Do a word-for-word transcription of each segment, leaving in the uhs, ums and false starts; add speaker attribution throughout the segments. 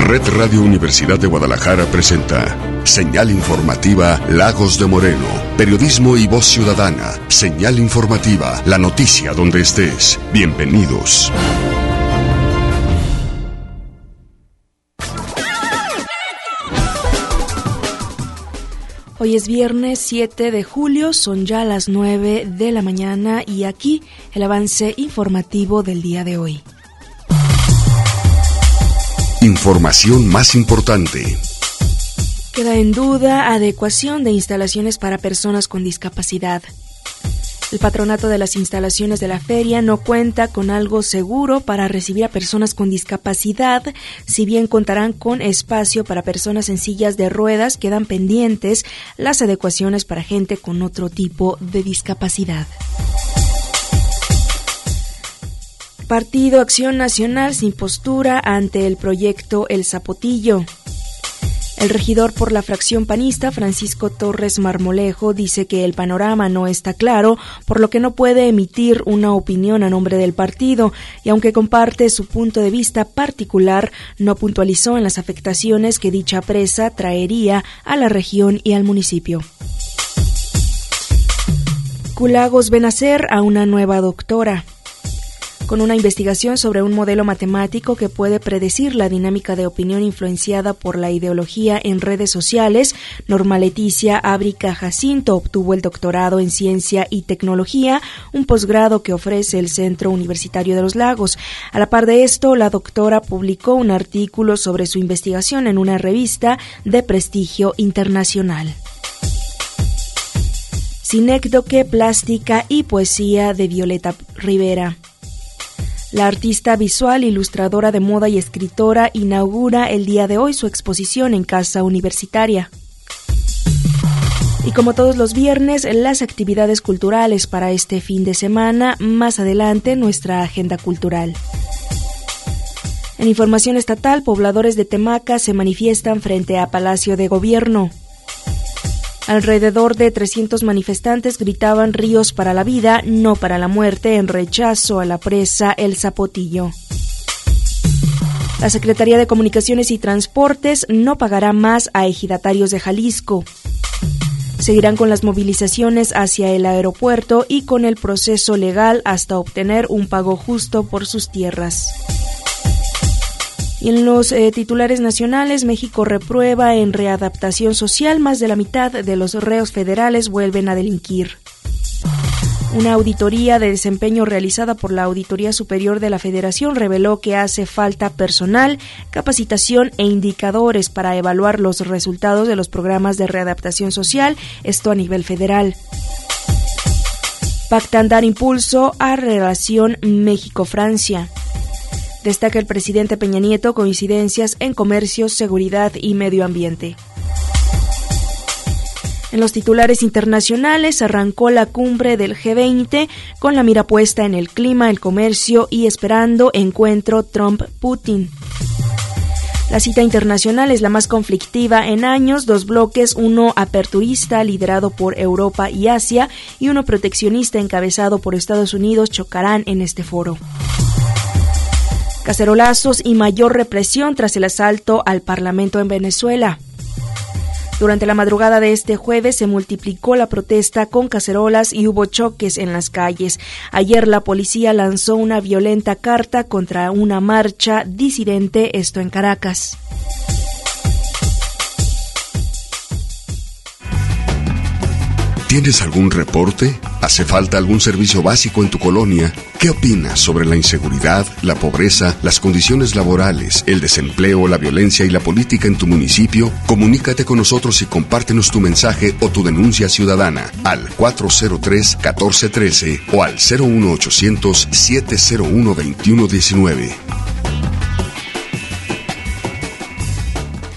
Speaker 1: Red Radio Universidad de Guadalajara presenta Señal Informativa Lagos de Moreno. Periodismo y voz ciudadana. Señal Informativa, la noticia donde estés. Bienvenidos.
Speaker 2: Hoy es viernes siete de julio, son ya las nueve de la mañana y aquí el avance informativo del día de hoy.
Speaker 1: Información más importante.
Speaker 2: Queda en duda adecuación de instalaciones para personas con discapacidad. El patronato de las instalaciones de la feria no cuenta con algo seguro para recibir a personas con discapacidad. Si bien contarán con espacio para personas en sillas de ruedas, quedan pendientes las adecuaciones para gente con otro tipo de discapacidad. Partido Acción Nacional sin postura ante el proyecto El Zapotillo. El regidor por la fracción panista, Francisco Torres Marmolejo, dice que el panorama no está claro, por lo que no puede emitir una opinión a nombre del partido, y aunque comparte su punto de vista particular, no puntualizó en las afectaciones que dicha presa traería a la región y al municipio. Culagos ve nacer a una nueva doctora. Con una investigación sobre un modelo matemático que puede predecir la dinámica de opinión influenciada por la ideología en redes sociales, Norma Leticia Ábrica Jacinto obtuvo el doctorado en Ciencia y Tecnología, un posgrado que ofrece el Centro Universitario de los Lagos. A la par de esto, la doctora publicó un artículo sobre su investigación en una revista de prestigio internacional. Sinécdoque, plástica y poesía de Violeta Rivera. La artista visual, ilustradora de moda y escritora inaugura el día de hoy su exposición en Casa Universitaria. Y como todos los viernes, las actividades culturales para este fin de semana, más adelante nuestra agenda cultural. En información estatal, pobladores de Temaca se manifiestan frente a Palacio de Gobierno. Alrededor de trescientos manifestantes gritaban "Ríos para la vida, no para la muerte", en rechazo a la presa El Zapotillo. La Secretaría de Comunicaciones y Transportes no pagará más a ejidatarios de Jalisco. Seguirán con las movilizaciones hacia el aeropuerto y con el proceso legal hasta obtener un pago justo por sus tierras. Y en los eh, titulares nacionales, México reprueba en readaptación social, más de la mitad de los reos federales vuelven a delinquir. Una auditoría de desempeño realizada por la Auditoría Superior de la Federación reveló que hace falta personal, capacitación e indicadores para evaluar los resultados de los programas de readaptación social, esto a nivel federal. Pactan dar impulso a relación México-Francia. Destaca el presidente Peña Nieto coincidencias en comercio, seguridad y medio ambiente. En los titulares internacionales arrancó la cumbre del G veinte con la mira puesta en el clima, el comercio y esperando encuentro Trump-Putin. La cita internacional es la más conflictiva en años, dos bloques, uno aperturista liderado por Europa y Asia y uno proteccionista encabezado por Estados Unidos chocarán en este foro. Cacerolazos y mayor represión tras el asalto al Parlamento en Venezuela. Durante la madrugada de este jueves se multiplicó la protesta con cacerolas y hubo choques en las calles. Ayer la policía lanzó una violenta carta contra una marcha disidente, esto en Caracas.
Speaker 1: ¿Tienes algún reporte? ¿Hace falta algún servicio básico en tu colonia? ¿Qué opinas sobre la inseguridad, la pobreza, las condiciones laborales, el desempleo, la violencia y la política en tu municipio? Comunícate con nosotros y compártenos tu mensaje o tu denuncia ciudadana al cuatro cero tres, uno cuatro uno tres o al cero uno ochocientos, siete cero uno, veintiuno diecinueve.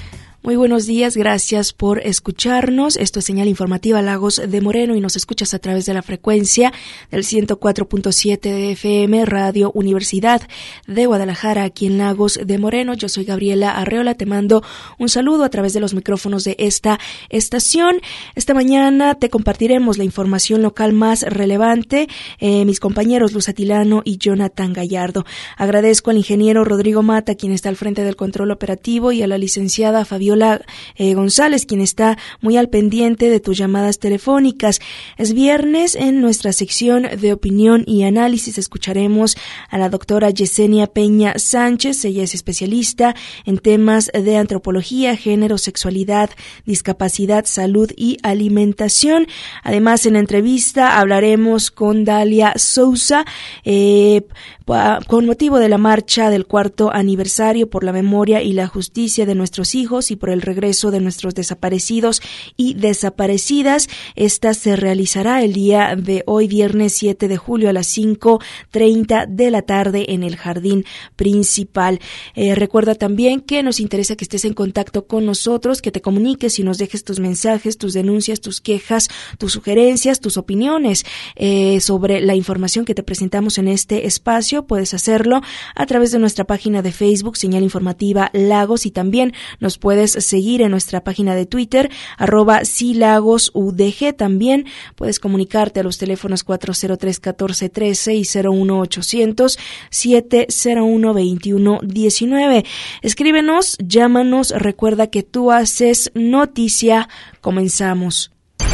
Speaker 2: Muy buenos días, gracias por escucharnos. Esto es Señal Informativa Lagos de Moreno y nos escuchas a través de la frecuencia del ciento cuatro punto siete de F M, Radio Universidad de Guadalajara, aquí en Lagos de Moreno. Yo soy Gabriela Arreola, te mando un saludo a través de los micrófonos de esta estación. Esta mañana te compartiremos la información local más relevante, eh, mis compañeros Luz Atilano y Jonathan Gallardo. Agradezco al ingeniero Rodrigo Mata, quien está al frente del control operativo, y a la licenciada Fabiola Eh, González, quien está muy al pendiente de tus llamadas telefónicas. Es viernes. En nuestra sección de opinión y análisis escucharemos a la doctora Yesenia Peña Sánchez. Ella es especialista en temas de antropología, género, sexualidad, discapacidad, salud y alimentación. Además, en entrevista hablaremos con Dalia Sousa, eh, con motivo de la marcha del cuarto aniversario por la memoria y la justicia de nuestros hijos y por el regreso de nuestros desaparecidos y desaparecidas. Esta se realizará el día de hoy, viernes siete de julio, a las cinco treinta de la tarde en el jardín principal. Eh, recuerda también que nos interesa que estés en contacto con nosotros, que te comuniques y nos dejes tus mensajes, tus denuncias, tus quejas, tus sugerencias, tus opiniones eh, sobre la información que te presentamos en este espacio. Puedes hacerlo a través de nuestra página de Facebook, Señal Informativa Lagos, y también nos puedes seguir en nuestra página de Twitter, arroba silagosudg. También puedes comunicarte a los teléfonos cuatro cero tres, uno cuatro tres seis, cero uno ochocientos, siete cero uno, veintiuno diecinueve. Escríbenos, llámanos, recuerda que tú haces noticia. Comenzamos.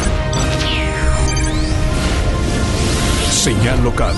Speaker 3: Señal local.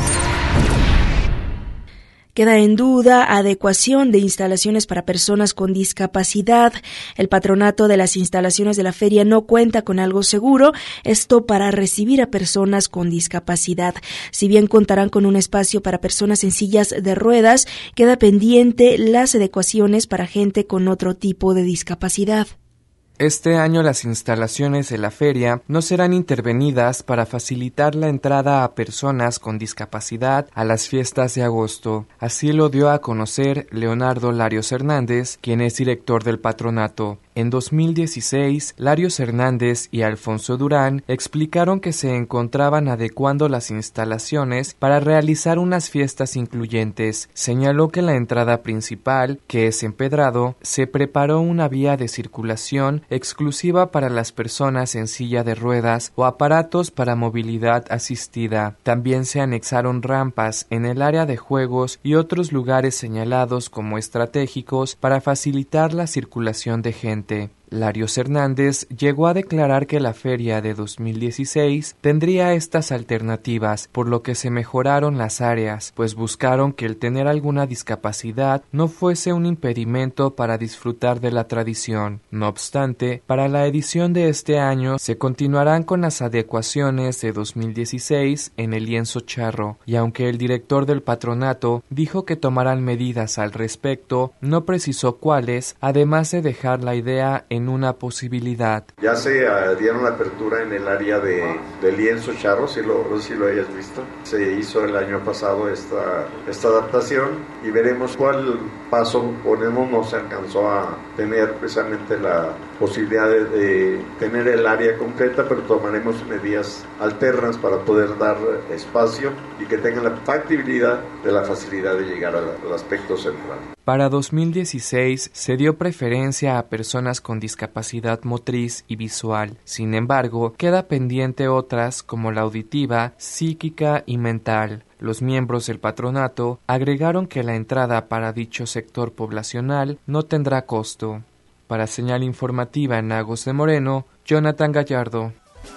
Speaker 2: Queda en duda adecuación de instalaciones para personas con discapacidad. El patronato de las instalaciones de la feria no cuenta con algo seguro, esto para recibir a personas con discapacidad. Si bien contarán con un espacio para personas en sillas de ruedas, queda pendiente las adecuaciones para gente con otro tipo de discapacidad.
Speaker 4: Este año las instalaciones de la feria no serán intervenidas para facilitar la entrada a personas con discapacidad a las fiestas de agosto. Así lo dio a conocer Leonardo Larios Hernández, quien es director del patronato. En dos mil dieciséis, Larios Hernández y Alfonso Durán explicaron que se encontraban adecuando las instalaciones para realizar unas fiestas incluyentes. Señaló que la entrada principal, que es empedrado, se preparó una vía de circulación exclusiva para las personas en silla de ruedas o aparatos para movilidad asistida. También se anexaron rampas en el área de juegos y otros lugares señalados como estratégicos para facilitar la circulación de gente. Larios Hernández llegó a declarar que la feria de dos mil dieciséis tendría estas alternativas, por lo que se mejoraron las áreas, pues buscaron que el tener alguna discapacidad no fuese un impedimento para disfrutar de la tradición. No obstante, para la edición de este año se continuarán con las adecuaciones de dos mil dieciséis en el lienzo charro, y aunque el director del patronato dijo que tomarán medidas al respecto, no precisó cuáles, además de dejar la idea en una posibilidad.
Speaker 5: Ya se uh, dieron la apertura en el área de, de lienzo charro, si lo, no sé si lo hayas visto. Se hizo el año pasado esta, esta adaptación y veremos cuál paso ponemos. No se alcanzó a tener precisamente la posibilidad de, de tener el área completa, pero tomaremos medidas alternas para poder dar espacio y que tengan la factibilidad de la facilidad de llegar al, al aspecto central.
Speaker 4: Para dos mil dieciséis se dio preferencia a personas con discapacidad motriz y visual. Sin embargo, queda pendiente otras como la auditiva, psíquica y mental. Los miembros del patronato agregaron que la entrada para dicho sector poblacional no tendrá costo. Para Señal Informativa en Lagos de Moreno, Jonathan Gallardo.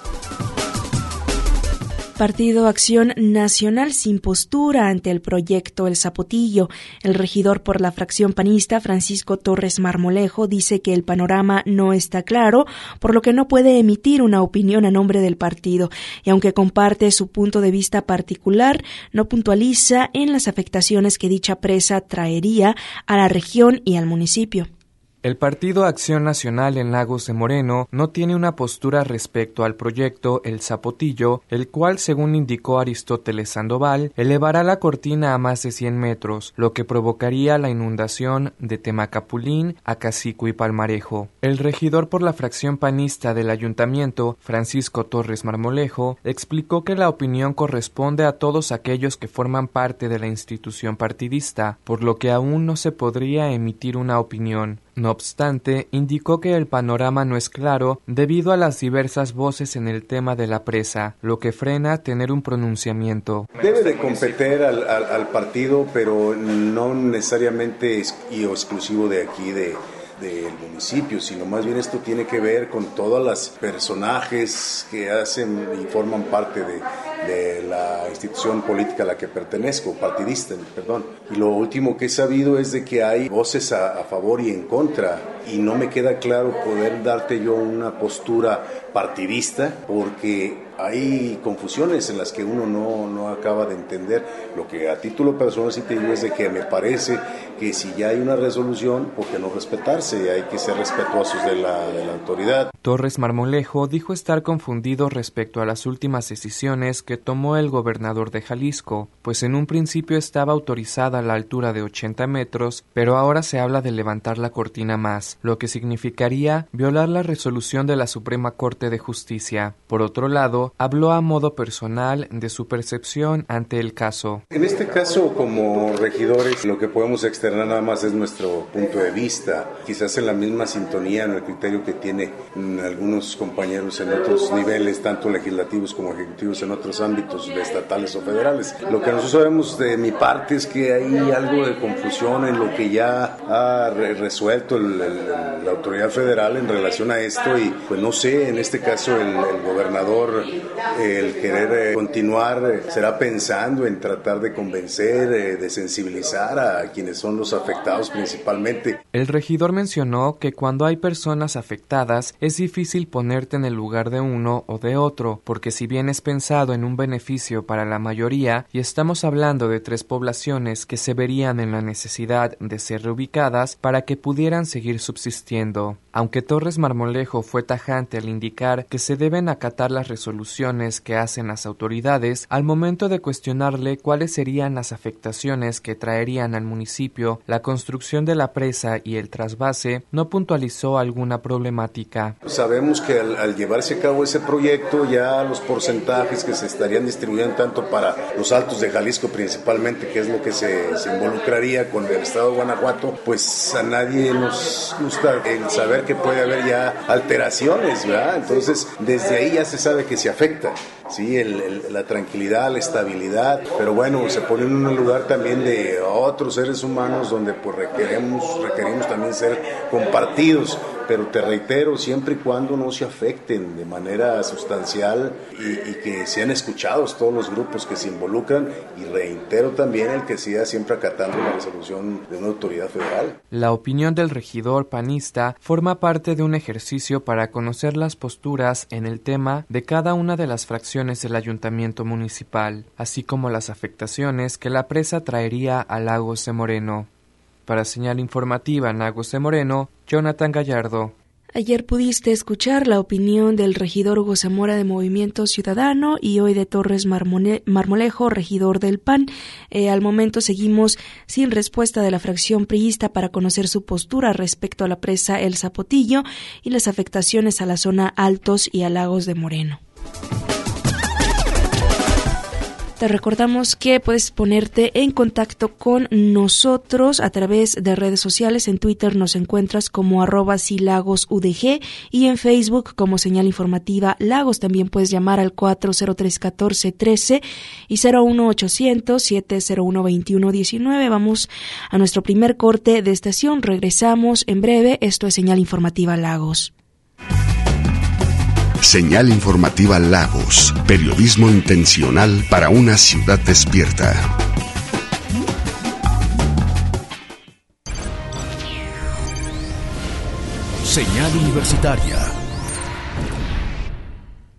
Speaker 2: Partido Acción Nacional sin postura ante el proyecto El Zapotillo. El regidor por la fracción panista, Francisco Torres Marmolejo, dice que el panorama no está claro, por lo que no puede emitir una opinión a nombre del partido. Y aunque comparte su punto de vista particular, no puntualiza en las afectaciones que dicha presa traería a la región y al municipio.
Speaker 4: El Partido Acción Nacional en Lagos de Moreno no tiene una postura respecto al proyecto El Zapotillo, el cual, según indicó Aristóteles Sandoval, elevará la cortina a más de cien metros, lo que provocaría la inundación de Temacapulín, Acacico y Palmarejo. El regidor por la fracción panista del ayuntamiento, Francisco Torres Marmolejo, explicó que la opinión corresponde a todos aquellos que forman parte de la institución partidista, por lo que aún no se podría emitir una opinión. No obstante, indicó que el panorama no es claro debido a las diversas voces en el tema de la presa, lo que frena tener un pronunciamiento.
Speaker 3: Debe de competir al, al, al partido, pero no necesariamente es, y exclusivo de aquí, de del municipio, sino más bien esto tiene que ver con todas las personajes que hacen y forman parte de, de la institución política a la que pertenezco, partidista, perdón. Y lo último que he sabido es de que hay voces a, a favor y en contra, y no me queda claro poder darte yo una postura partidista, porque hay confusiones en las que uno no, no acaba de entender. Lo que a título personal sí te digo es de que me parece que si ya hay una resolución, ¿por qué no respetarse? Hay que ser respetuosos de la, de la autoridad.
Speaker 4: Torres Marmolejo dijo estar confundido respecto a las últimas decisiones que tomó el gobernador de Jalisco, pues en un principio estaba autorizada la altura de ochenta metros, pero ahora se habla de levantar la cortina más, lo que significaría violar la resolución de la Suprema Corte de Justicia. Por otro lado, habló a modo personal de su percepción ante el caso.
Speaker 3: En este caso, como regidores, lo que podemos externar nada más es nuestro punto de vista, quizás en la misma sintonía, en el criterio que tiene algunos compañeros en otros niveles, tanto legislativos como ejecutivos en otros ámbitos estatales o federales. Lo que nosotros sabemos de mi parte es que hay algo de confusión en lo que ya ha re- resuelto el, el, la autoridad federal en relación a esto, y pues no sé, en este caso el, el gobernador, el querer eh, continuar, eh, será pensando en tratar de convencer, eh, de sensibilizar a quienes son los afectados principalmente.
Speaker 4: El regidor mencionó que cuando hay personas afectadas es difícil ponerte en el lugar de uno o de otro, porque si bien es pensado en un beneficio para la mayoría, y estamos hablando de tres poblaciones que se verían en la necesidad de ser reubicadas para que pudieran seguir subsistiendo. Aunque Torres Marmolejo fue tajante al indicar que se deben acatar las resoluciones que hacen las autoridades, al momento de cuestionarle cuáles serían las afectaciones que traerían al municipio la construcción de la presa y el trasvase, no puntualizó alguna problemática.
Speaker 3: Sabemos que al, al llevarse a cabo ese proyecto, ya los porcentajes que se estarían distribuyendo tanto para los Altos de Jalisco principalmente, que es lo que se, se involucraría con el estado de Guanajuato, pues a nadie nos gusta el saber que puede haber ya alteraciones, ¿verdad? Entonces, desde ahí ya se sabe que se afecta, ¿sí? El, el, la tranquilidad, la estabilidad, pero bueno, se pone en un lugar también de otros seres humanos donde pues requerimos, requerimos también ser compartidos, pero te reitero, siempre y cuando no se afecten de manera sustancial y, y que sean escuchados todos los grupos que se involucran, y reitero también el que siga siempre acatando la resolución de una autoridad federal.
Speaker 4: La opinión del regidor panista forma parte de un ejercicio para conocer las posturas en el tema de cada una de las fracciones del ayuntamiento municipal, así como las afectaciones que la presa traería a Lagos de Moreno. Para Señal Informativa en Lagos de Moreno, Jonathan Gallardo.
Speaker 2: Ayer pudiste escuchar la opinión del regidor Hugo Zamora de Movimiento Ciudadano y hoy de Torres Marmone- Marmolejo, regidor del P A N. Eh, al momento seguimos sin respuesta de la fracción priista para conocer su postura respecto a la presa El Zapotillo y las afectaciones a la zona Altos y a Lagos de Moreno. Te recordamos que puedes ponerte en contacto con nosotros a través de redes sociales. En Twitter nos encuentras como arroba silagosudg y en Facebook como Señal Informativa Lagos. También puedes llamar al cuatro cero tres, uno cuatro uno tres y cero uno ochocientos, siete cero uno, veintiuno diecinueve. Vamos a nuestro primer corte de estación. Regresamos en breve. Esto es Señal Informativa Lagos.
Speaker 1: Señal Informativa Lagos, periodismo intencional para una ciudad despierta.
Speaker 6: Señal Universitaria.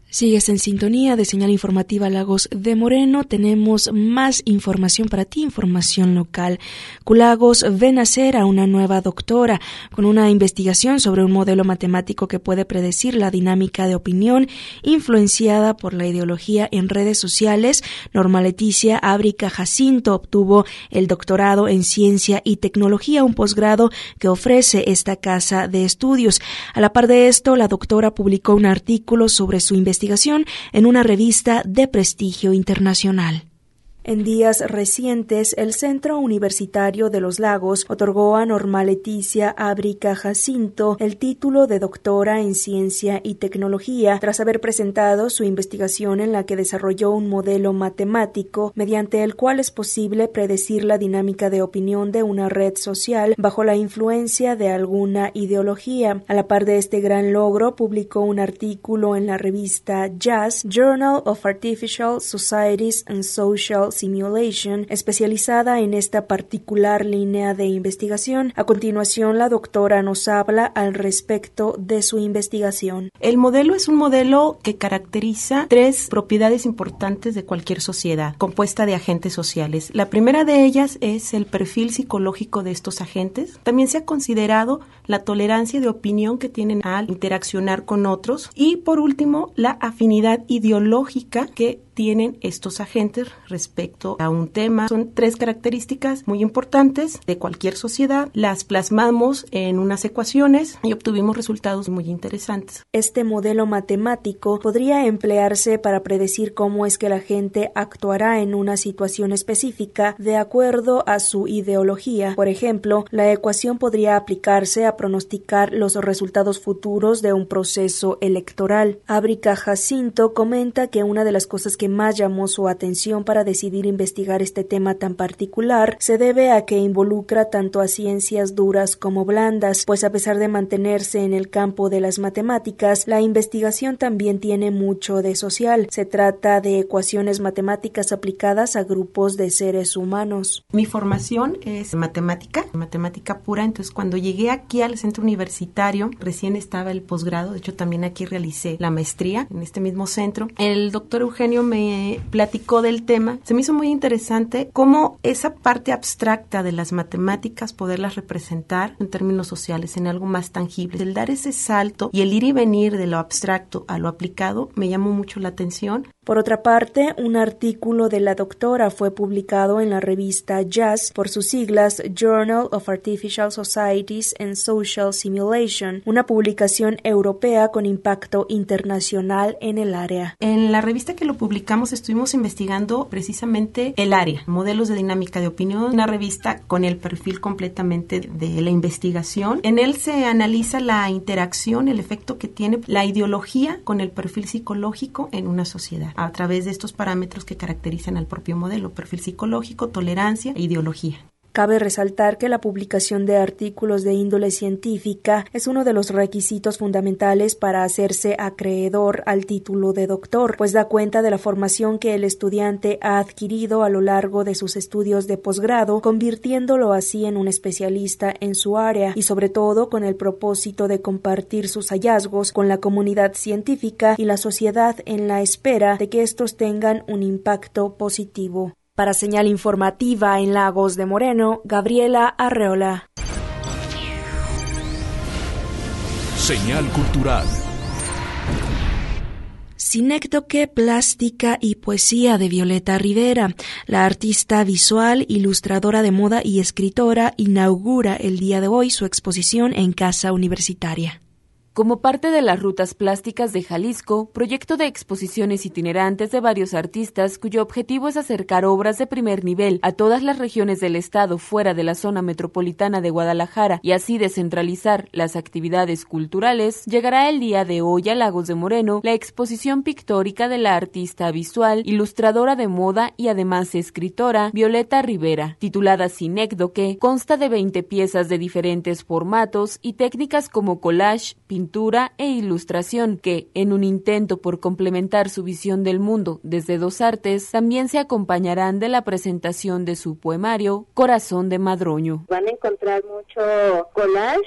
Speaker 2: Sigues en sintonía de Señal Informativa Lagos de Moreno. Tenemos más información para ti, información local. Culagos ve nacer a una nueva doctora con una investigación sobre un modelo matemático que puede predecir la dinámica de opinión influenciada por la ideología en redes sociales. Norma Leticia Ábrica Jacinto obtuvo el doctorado en Ciencia y Tecnología, un posgrado que ofrece esta casa de estudios. A la par de esto, la doctora publicó un artículo sobre su investigación investigación en una revista de prestigio internacional. En días recientes, el Centro Universitario de los Lagos otorgó a Norma Leticia Ábrica Jacinto el título de doctora en Ciencia y Tecnología tras haber presentado su investigación en la que desarrolló un modelo matemático mediante el cual es posible predecir la dinámica de opinión de una red social bajo la influencia de alguna ideología. A la par de este gran logro, publicó un artículo en la revista Jazz, Journal of Artificial Societies and Social Simulation, especializada en esta particular línea de investigación. A continuación, la doctora nos habla al respecto de su investigación.
Speaker 6: El modelo es un modelo que caracteriza tres propiedades importantes de cualquier sociedad, compuesta de agentes sociales. La primera de ellas es el perfil psicológico de estos agentes. También se ha considerado la tolerancia de opinión que tienen al interaccionar con otros. Y, por último, la afinidad ideológica que tienen estos agentes respecto a un tema. Son tres características muy importantes de cualquier sociedad. Las plasmamos en unas ecuaciones y obtuvimos resultados muy interesantes.
Speaker 2: Este modelo matemático podría emplearse para predecir cómo es que la gente actuará en una situación específica de acuerdo a su ideología. Por ejemplo, la ecuación podría aplicarse a pronosticar los resultados futuros de un proceso electoral. Ábrica Jacinto comenta que una de las cosas que más llamó su atención para decidir investigar este tema tan particular se debe a que involucra tanto a ciencias duras como blandas, pues a pesar de mantenerse en el campo de las matemáticas, la investigación también tiene mucho de social. Se trata de ecuaciones matemáticas aplicadas a grupos de seres humanos.
Speaker 6: Mi formación es matemática, matemática pura, entonces cuando llegué aquí al centro universitario, recién estaba el posgrado, de hecho también aquí realicé la maestría en este mismo centro. El doctor Eugenio me platicó del tema. Se me hizo muy interesante cómo esa parte abstracta de las matemáticas poderlas representar en términos sociales, en algo más tangible. El dar ese salto y el ir y venir de lo abstracto a lo aplicado me llamó mucho la atención.
Speaker 2: Por otra parte, un artículo de la doctora fue publicado en la revista Jazz, por sus siglas Journal of Artificial Societies and Social Simulation, una publicación europea con impacto internacional en el área.
Speaker 6: En la revista que lo publicamos estuvimos investigando precisamente el área, modelos de dinámica de opinión, una revista con el perfil completamente de la investigación. En él se analiza la interacción, el efecto que tiene la ideología con el perfil psicológico en una sociedad, a través de estos parámetros que caracterizan al propio modelo: perfil psicológico, tolerancia e ideología.
Speaker 2: Cabe resaltar que la publicación de artículos de índole científica es uno de los requisitos fundamentales para hacerse acreedor al título de doctor, pues da cuenta de la formación que el estudiante ha adquirido a lo largo de sus estudios de posgrado, convirtiéndolo así en un especialista en su área y sobre todo con el propósito de compartir sus hallazgos con la comunidad científica y la sociedad en la espera de que estos tengan un impacto positivo. Para Señal Informativa en Lagos de Moreno, Gabriela Arreola.
Speaker 7: Señal Cultural.
Speaker 2: Sinécdoque, plástica y poesía de Violeta Rivera. La artista visual, ilustradora de moda y escritora inaugura el día de hoy su exposición en Casa Universitaria.
Speaker 8: Como parte de las Rutas Plásticas de Jalisco, proyecto de exposiciones itinerantes de varios artistas cuyo objetivo es acercar obras de primer nivel a todas las regiones del estado fuera de la zona metropolitana de Guadalajara y así descentralizar las actividades culturales, llegará el día de hoy a Lagos de Moreno la exposición pictórica de la artista visual, ilustradora de moda y además escritora Violeta Rivera, titulada Sinécdoque. Consta de veinte piezas de diferentes formatos y técnicas como collage, pintura, pintura e ilustración, que, en un intento por complementar su visión del mundo desde dos artes, también se acompañarán de la presentación de su poemario Corazón de Madroño.
Speaker 9: Van a encontrar mucho collage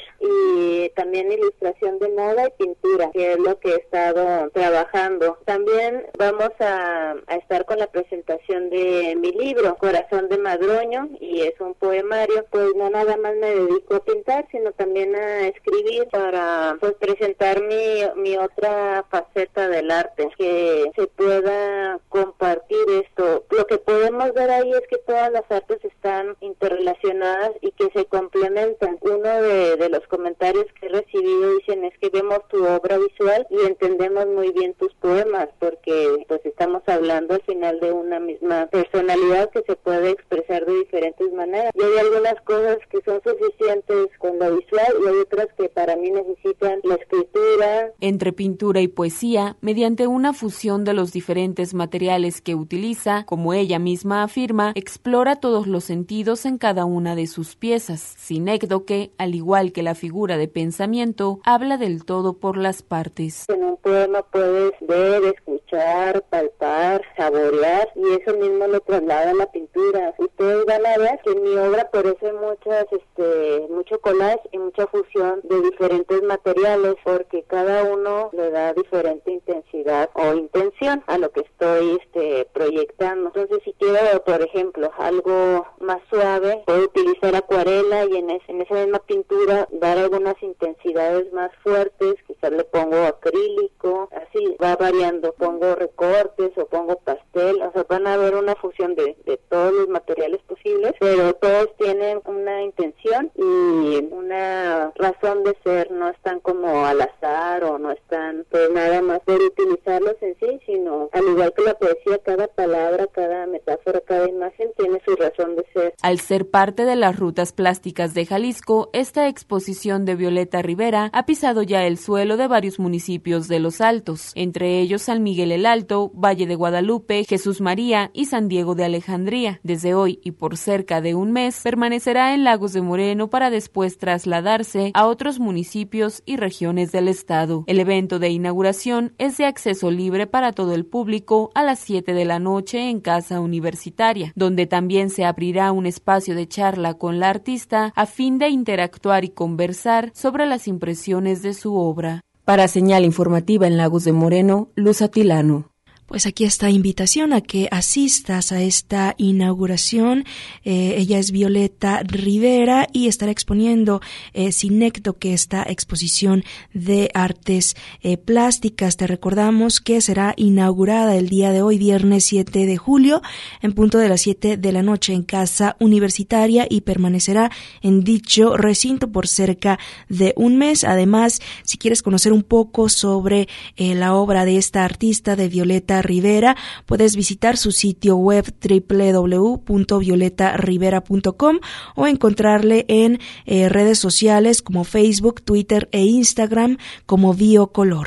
Speaker 9: y también ilustración de moda y pintura, que es lo que he estado trabajando. También vamos a, a estar con la presentación de mi libro, Corazón de Madroño, y es un poemario. Pues no nada más me dedico a pintar, sino también a escribir para pues presentar mi, mi otra faceta del arte, que se pueda compartir esto. Lo que podemos ver ahí es que todas las artes están interrelacionadas y que se complementan. Uno de, de los comentarios que he recibido dicen es que vemos tu obra visual y entendemos muy bien tus poemas, porque pues estamos hablando al final de una misma personalidad que se puede expresar de diferentes maneras. Y hay algunas cosas que son suficientes con lo visual y hay otras que para mí necesitan la escritura.
Speaker 8: Entre pintura y poesía, mediante una fusión de los diferentes materiales que utiliza, como ella misma afirma, explora todos los sentidos en cada una de sus piezas. Sinécdoque, al igual que la figura de pensamiento, habla del todo por las partes.
Speaker 9: En un poema puedes ver, escuchar, palpar, saborear, y eso mismo lo traslada a la pintura. Ustedes van a ver que en mi obra parece muchas, este, mucho collage y mucha fusión de diferentes materiales, porque cada uno le da diferente intensidad o intención a lo que estoy este, proyectando. Entonces, si quiero, por ejemplo, algo más suave, puedo utilizar acuarela y en, ese, en esa misma pintura dar algunas intensidades más fuertes, quizás le pongo acrílico, así va variando, pongo recortes o pongo pastel, o sea, van a haber una fusión de, de todos los materiales posibles, pero todos tienen una intención y una razón de ser, no están como al azar o no están pues nada más por utilizarlos en sí, sino al igual que la poesía, cada palabra, cada metáfora, cada imagen tiene su razón de ser.
Speaker 8: Al ser parte de las rutas plásticas de Jalisco, esta exposición de Violeta Rivera ha pisado ya el suelo de varios municipios de Los Altos, entre ellos San Miguel el Alto, Valle de Guadalupe, Jesús María y San Diego de Alejandría. Desde hoy y por cerca de un mes permanecerá en Lagos de Moreno para después trasladarse a otros municipios y regiones del estado. El evento de inauguración es de acceso libre para todo el público a las siete de la noche en Casa Universitaria, donde también se abrirá un espacio de charla con la artista a fin de interactuar y conversar sobre las impresiones de su obra. Para Señal Informativa en Lagos de Moreno, Luz Atilano.
Speaker 2: Pues aquí está invitación a que asistas a esta inauguración. Eh, ella es Violeta Rivera y estará exponiendo eh, Sinécdoque, esta exposición de artes eh, plásticas. Te recordamos que será inaugurada el día de hoy, viernes siete de julio, en punto de las siete de la noche en Casa Universitaria y permanecerá en dicho recinto por cerca de un mes. Además, si quieres conocer un poco sobre eh, la obra de esta artista, de Violeta Rivera, puedes visitar su sitio web doble u doble u doble u punto violeta rivera punto com o encontrarle en eh, redes sociales como Facebook, Twitter e Instagram como Biocolor.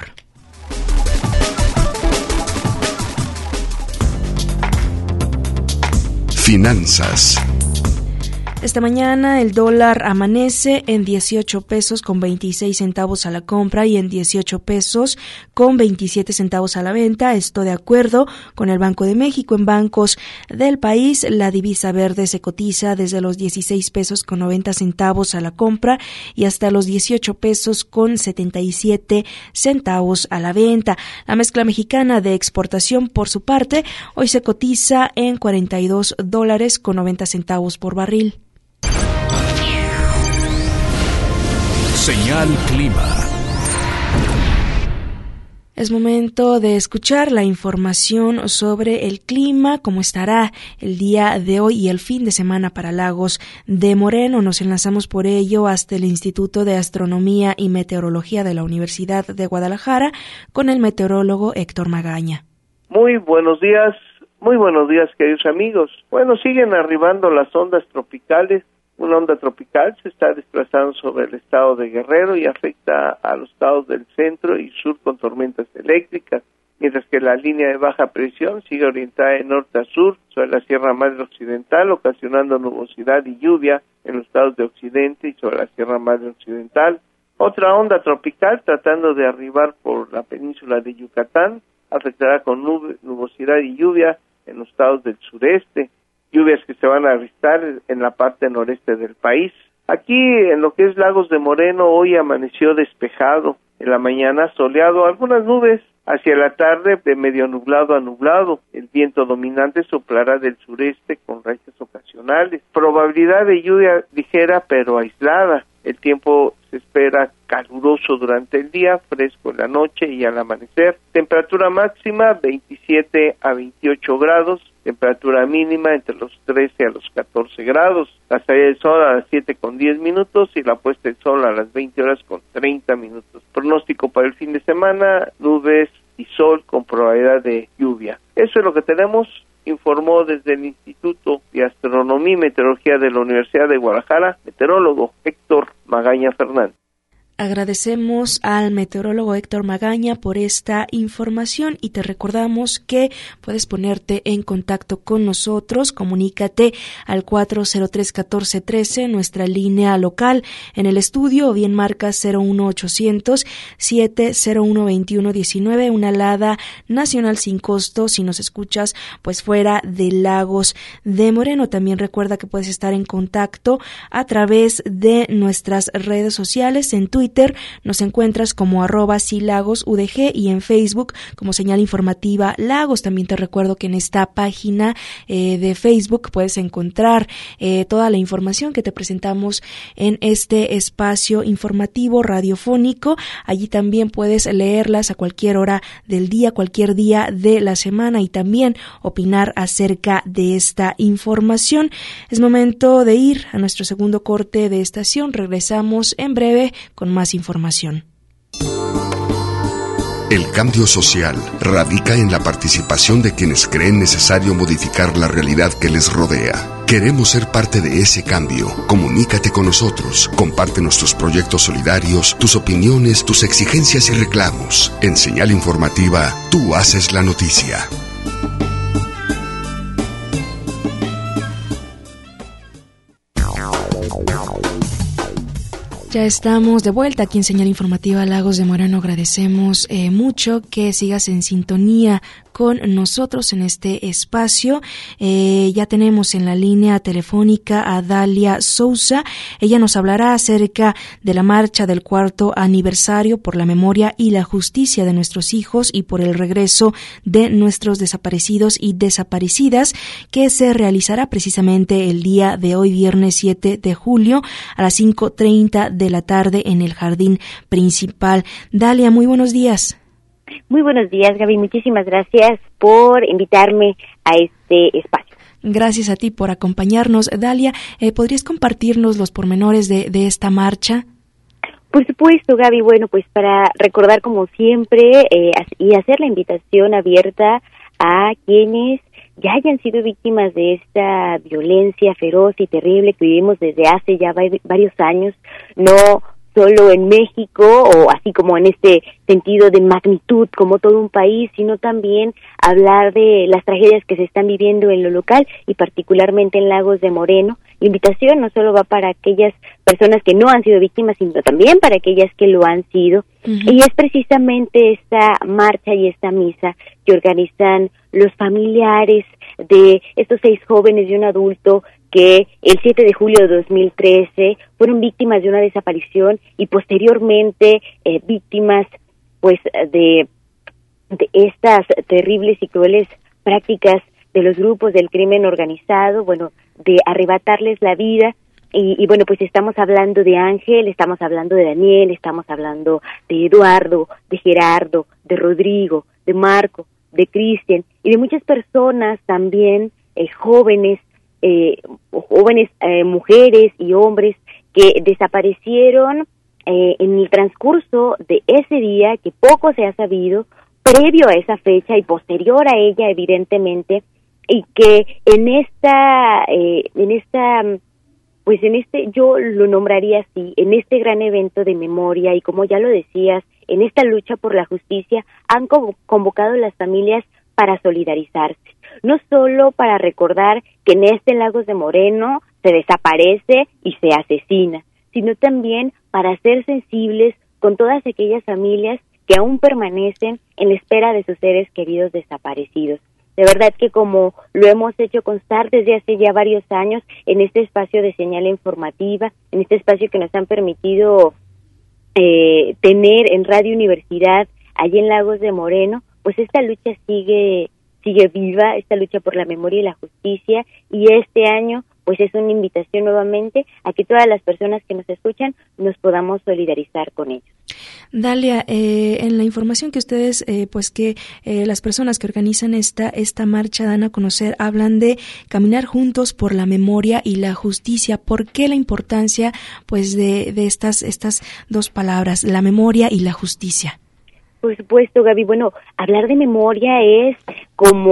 Speaker 1: Finanzas.
Speaker 2: Esta mañana el dólar amanece en dieciocho pesos con veintiséis centavos a la compra y en dieciocho pesos con veintisiete centavos a la venta. Esto de acuerdo con el Banco de México. En bancos del país, la divisa verde se cotiza desde los dieciséis pesos con noventa centavos a la compra y hasta los dieciocho pesos con setenta y siete centavos a la venta. La mezcla mexicana de exportación, por su parte, hoy se cotiza en cuarenta y dos dólares con noventa centavos por barril.
Speaker 7: Señal Clima.
Speaker 2: Es momento de escuchar la información sobre el clima, cómo estará el día de hoy y el fin de semana para Lagos de Moreno. Nos enlazamos por ello hasta el Instituto de Astronomía y Meteorología de la Universidad de Guadalajara con el meteorólogo Héctor Magaña.
Speaker 10: Muy buenos días, muy buenos días, queridos amigos. Bueno, siguen arribando las ondas tropicales. Una onda tropical se está desplazando sobre el estado de Guerrero y afecta a los estados del centro y sur con tormentas eléctricas, mientras que la línea de baja presión sigue orientada de norte a sur sobre la Sierra Madre Occidental, ocasionando nubosidad y lluvia en los estados de Occidente y sobre la Sierra Madre Occidental. Otra onda tropical tratando de arribar por la península de Yucatán afectará con nube, nubosidad y lluvia en los estados del sureste, lluvias que se van a registrar en la parte noreste del país. Aquí, en lo que es Lagos de Moreno, hoy amaneció despejado, en la mañana soleado, algunas nubes, hacia la tarde de medio nublado a nublado. El viento dominante soplará del sureste con rachas ocasionales. Probabilidad de lluvia ligera pero aislada. El tiempo se espera caluroso durante el día, fresco en la noche y al amanecer. Temperatura máxima veintisiete a veintiocho grados, temperatura mínima entre los trece a los catorce grados. La salida del sol a las siete con diez minutos y la puesta del sol a las veinte horas con treinta minutos. Pronóstico para el fin de semana, nubes y sol con probabilidad de lluvia. Eso es lo que tenemos, informó desde el Instituto de Astronomía y Meteorología de la Universidad de Guadalajara, meteorólogo Héctor Magaña Fernández.
Speaker 2: Agradecemos al meteorólogo Héctor Magaña por esta información y te recordamos que puedes ponerte en contacto con nosotros. Comunícate al cuatro cero tres, uno cuatro uno tres, nuestra línea local en el estudio, o bien marca cero uno ochocientos, siete cero uno, veintiuno diecinueve, una alada nacional sin costo si nos escuchas pues fuera de Lagos de Moreno. También recuerda que puedes estar en contacto a través de nuestras redes sociales. En Twitter nos encuentras como arroba silagos U D G y en Facebook como Señal Informativa Lagos. También te recuerdo que en esta página eh, de Facebook puedes encontrar eh, toda la información que te presentamos en este espacio informativo radiofónico. Allí también puedes leerlas a cualquier hora del día, cualquier día de la semana, y también opinar acerca de esta información. Es momento de ir a nuestro segundo corte de estación. Regresamos en breve con más información.
Speaker 1: El cambio social radica en la participación de quienes creen necesario modificar la realidad que les rodea. Queremos ser parte de ese cambio. Comunícate con nosotros. Comparte nuestros proyectos solidarios, tus opiniones, tus exigencias y reclamos. En Señal Informativa, tú haces la noticia.
Speaker 2: Ya estamos de vuelta aquí en Señal Informativa Lagos de Moreno. Agradecemos eh, mucho que sigas en sintonía con nosotros en este espacio. Eh, ya tenemos en la línea telefónica a Dalia Sousa. Ella nos hablará acerca de la marcha del cuarto aniversario por la memoria y la justicia de nuestros hijos y por el regreso de nuestros desaparecidos y desaparecidas, que se realizará precisamente el día de hoy, viernes siete de julio, a las cinco treinta de la tarde en el jardín principal. Dalia, muy buenos días.
Speaker 11: Muy buenos días, Gaby. Muchísimas gracias por invitarme a este espacio.
Speaker 2: Gracias a ti por acompañarnos. Dalia, eh, ¿podrías compartirnos los pormenores de, de esta marcha?
Speaker 11: Por supuesto, Gaby. Bueno, pues para recordar como siempre eh, y hacer la invitación abierta a quienes ya hayan sido víctimas de esta violencia feroz y terrible que vivimos desde hace ya varios años, no solo en México, o así como en este sentido de magnitud como todo un país, sino también hablar de las tragedias que se están viviendo en lo local y particularmente en Lagos de Moreno. La invitación no solo va para aquellas personas que no han sido víctimas, sino también para aquellas que lo han sido. Uh-huh. Y es precisamente esta marcha y esta misa que organizan los familiares de estos seis jóvenes y un adulto que el siete de julio de dos mil trece fueron víctimas de una desaparición y posteriormente eh, víctimas pues de, de estas terribles y crueles prácticas de los grupos del crimen organizado, bueno, de arrebatarles la vida. Y, y bueno, pues estamos hablando de Ángel, estamos hablando de Daniel, estamos hablando de Eduardo, de Gerardo, de Rodrigo, de Marco, de Cristian y de muchas personas también, eh, jóvenes, eh, jóvenes eh, mujeres y hombres que desaparecieron eh, en el transcurso de ese día, que poco se ha sabido, previo a esa fecha y posterior a ella, evidentemente, y que en esta, eh, en esta, pues en este, yo lo nombraría así, en este gran evento de memoria y como ya lo decías, en esta lucha por la justicia, han convocado las familias para solidarizarse, no solo para recordar que en este Lagos de Moreno se desaparece y se asesina, sino también para ser sensibles con todas aquellas familias que aún permanecen en la espera de sus seres queridos desaparecidos. De verdad que como lo hemos hecho constar desde hace ya varios años en este espacio de señal informativa, en este espacio que nos han permitido eh, tener en Radio Universidad, allí en Lagos de Moreno, pues esta lucha sigue sigue viva, esta lucha por la memoria y la justicia, y este año pues es una invitación nuevamente a que todas las personas que nos escuchan nos podamos solidarizar con ellos.
Speaker 2: Dalia, eh, en la información que ustedes, eh, pues que eh, las personas que organizan esta esta marcha dan a conocer, hablan de caminar juntos por la memoria y la justicia. ¿Por qué la importancia, pues, de de estas estas dos palabras, la memoria y la justicia?
Speaker 11: Por supuesto, Gaby. Bueno, hablar de memoria es como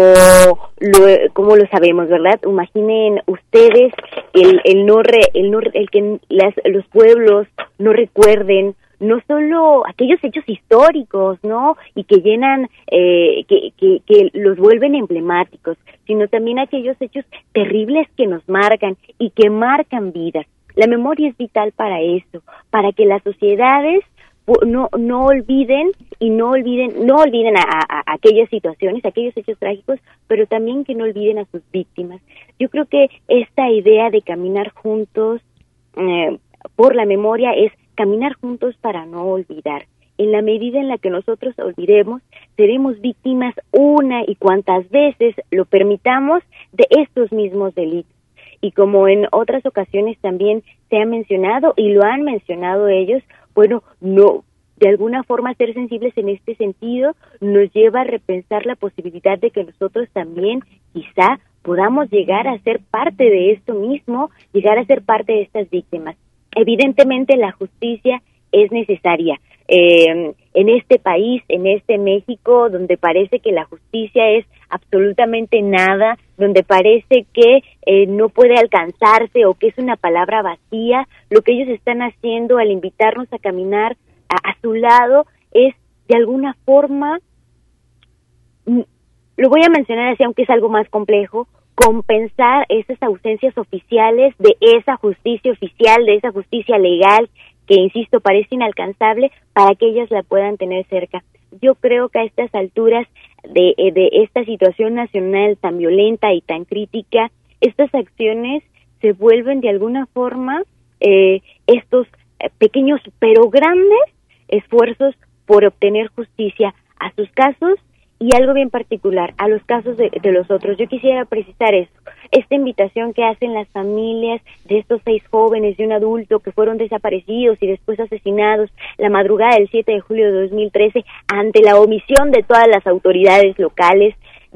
Speaker 11: lo, como lo sabemos, ¿verdad? Imaginen ustedes el el no re, el no el que las, los pueblos no recuerden no solo aquellos hechos históricos, ¿no? Y que llenan, eh, que, que, que los vuelven emblemáticos, sino también aquellos hechos terribles que nos marcan y que marcan vidas. La memoria es vital para eso, para que las sociedades no no olviden y no olviden no olviden a, a, a aquellas situaciones, aquellos hechos trágicos, pero también que no olviden a sus víctimas. Yo creo que esta idea de caminar juntos eh, por la memoria es caminar juntos para no olvidar. En la medida en la que nosotros olvidemos, seremos víctimas una y cuantas veces lo permitamos de estos mismos delitos. Y como en otras ocasiones también se ha mencionado y lo han mencionado ellos, bueno, no, de alguna forma ser sensibles en este sentido nos lleva a repensar la posibilidad de que nosotros también quizá podamos llegar a ser parte de esto mismo, llegar a ser parte de estas víctimas. Evidentemente la justicia es necesaria. Eh, en este país, en este México, donde parece que la justicia es absolutamente nada, donde parece que eh, no puede alcanzarse o que es una palabra vacía, lo que ellos están haciendo al invitarnos a caminar a, a su lado es de alguna forma, lo voy a mencionar así aunque es algo más complejo, compensar esas ausencias oficiales de esa justicia oficial, de esa justicia legal que, insisto, parece inalcanzable para que ellas la puedan tener cerca. Yo creo que a estas alturas de, de esta situación nacional tan violenta y tan crítica, estas acciones se vuelven de alguna forma eh, estos pequeños pero grandes esfuerzos por obtener justicia a sus casos y algo bien particular, a los casos de, de los otros. Yo quisiera precisar eso, esta invitación que hacen las familias de estos seis jóvenes y un adulto que fueron desaparecidos y después asesinados la madrugada del siete de julio de dos mil trece ante la omisión de todas las autoridades locales,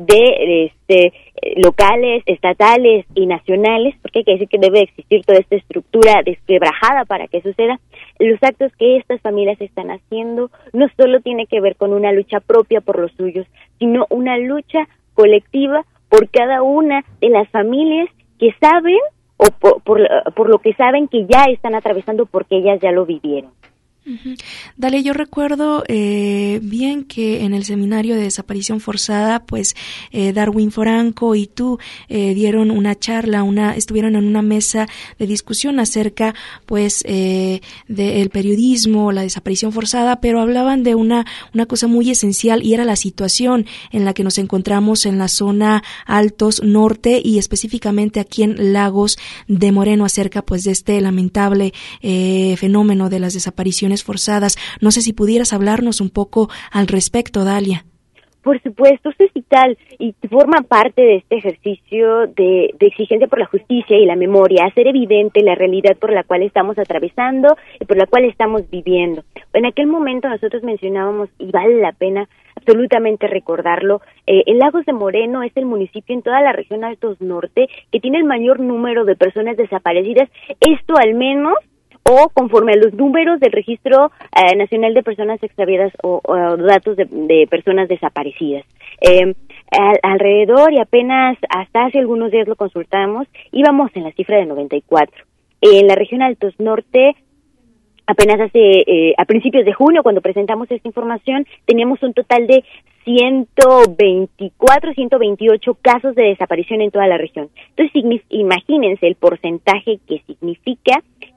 Speaker 11: de este locales, estatales y nacionales, porque hay que decir que debe existir toda esta estructura desquebrajada para que suceda. Los actos que estas familias están haciendo no solo tiene que ver con una lucha propia por los suyos, sino una lucha colectiva por cada una de las familias que saben o por, por, por lo que saben que ya están atravesando porque ellas ya lo vivieron.
Speaker 2: Uh-huh. Dale, yo recuerdo eh, bien que en el seminario de desaparición forzada, pues eh, Darwin Foranco y tú eh, dieron una charla, una estuvieron en una mesa de discusión acerca, pues, eh, del periodismo, la desaparición forzada, pero hablaban de una una cosa muy esencial y era la situación en la que nos encontramos en la zona Altos Norte y específicamente aquí en Lagos de Moreno acerca, pues, de este lamentable eh, fenómeno de las desapariciones forzadas. No sé si pudieras hablarnos un poco al respecto, Dalia.
Speaker 11: Por supuesto, esto es vital y forma parte de este ejercicio de, de exigencia por la justicia y la memoria, hacer evidente la realidad por la cual estamos atravesando y por la cual estamos viviendo. En aquel momento nosotros mencionábamos, y vale la pena absolutamente recordarlo, eh, el Lagos de Moreno es el municipio en toda la región Altos Norte que tiene el mayor número de personas desaparecidas, esto al menos o conforme a los números del Registro eh, Nacional de Personas Extraviadas o, o datos de, de personas desaparecidas. Eh, al, alrededor, y apenas hasta hace algunos días lo consultamos, íbamos en la cifra de noventa y cuatro. En la región Altos Norte, apenas hace, eh, a principios de junio, cuando presentamos esta información, teníamos un total de ciento veinticuatro, ciento veintiocho casos de desaparición en toda la región. Entonces, imagínense el porcentaje que significa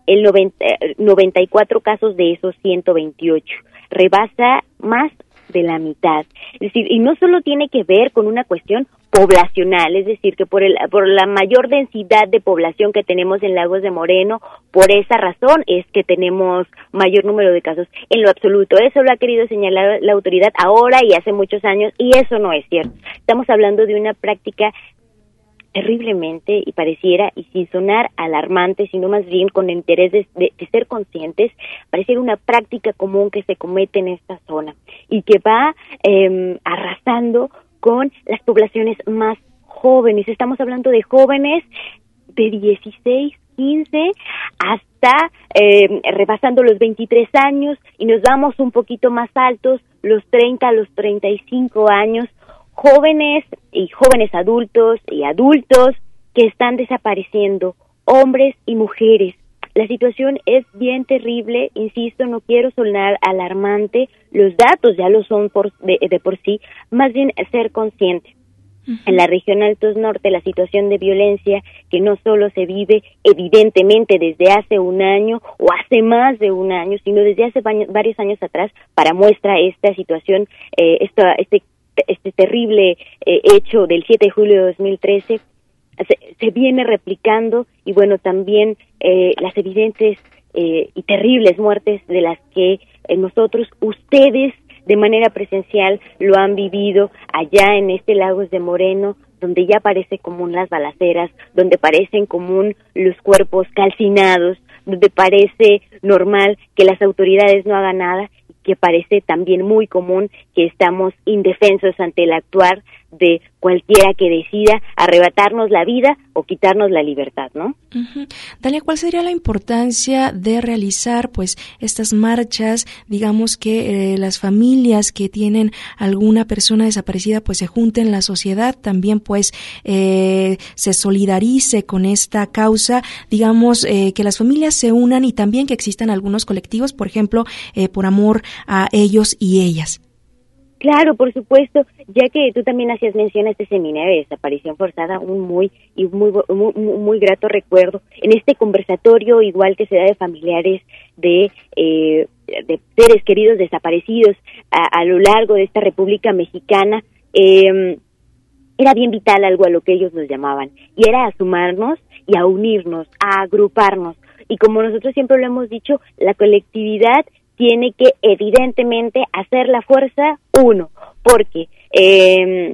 Speaker 11: el noventa, noventa y cuatro casos de esos ciento veintiocho. Rebasa más de la mitad. Es decir, y no solo tiene que ver con una cuestión poblacional, es decir, que por el por la mayor densidad de población que tenemos en Lagos de Moreno, por esa razón es que tenemos mayor número de casos. En lo absoluto, eso lo ha querido señalar la autoridad ahora y hace muchos años, y eso no es cierto. Estamos hablando de una práctica terriblemente, y pareciera, y sin sonar alarmante, sino más bien con interés de, de, de ser conscientes, pareciera una práctica común que se comete en esta zona y que va eh, arrasando con las poblaciones más jóvenes. Estamos hablando de jóvenes de dieciséis, quince, hasta eh, rebasando los veintitrés años, y nos vamos un poquito más altos, los treinta, los treinta y cinco años, jóvenes y jóvenes adultos y adultos que están desapareciendo, hombres y mujeres. La situación es bien terrible, insisto, no quiero sonar alarmante, los datos ya lo son por, de, de por sí, más bien ser consciente. Uh-huh. En la región Altos Norte, la situación de violencia que no solo se vive evidentemente desde hace un año o hace más de un año, sino desde hace ba- varios años atrás, para muestra esta situación, eh, esta, este este terrible eh, hecho del siete de julio de dos mil trece, se, se viene replicando, y bueno, también eh, las evidentes eh, y terribles muertes de las que eh, nosotros, ustedes, de manera presencial, lo han vivido allá en este Lagos de Moreno, donde ya parece común las balaceras, donde parecen común los cuerpos calcinados, donde parece normal que las autoridades no hagan nada, que parece también muy común que estamos indefensos ante el actuar de cualquiera que decida arrebatarnos la vida o quitarnos la libertad, ¿no?
Speaker 2: Uh-huh. Dalia, ¿cuál sería la importancia de realizar pues estas marchas? Digamos que eh, las familias que tienen alguna persona desaparecida pues se junten, la sociedad también pues eh, se solidarice con esta causa, digamos eh, que las familias se unan, y también que existan algunos colectivos, por ejemplo, eh, por amor a ellos y ellas.
Speaker 11: Claro, por supuesto, ya que tú también hacías mención a este seminario de desaparición forzada, un muy y muy, muy muy grato recuerdo en este conversatorio, igual que se da de familiares de eh, de seres queridos desaparecidos a, a lo largo de esta República Mexicana. Eh, era bien vital algo a lo que ellos nos llamaban, y era a sumarnos y a unirnos, a agruparnos, y como nosotros siempre lo hemos dicho, la colectividad tiene que evidentemente hacer la fuerza uno, porque eh,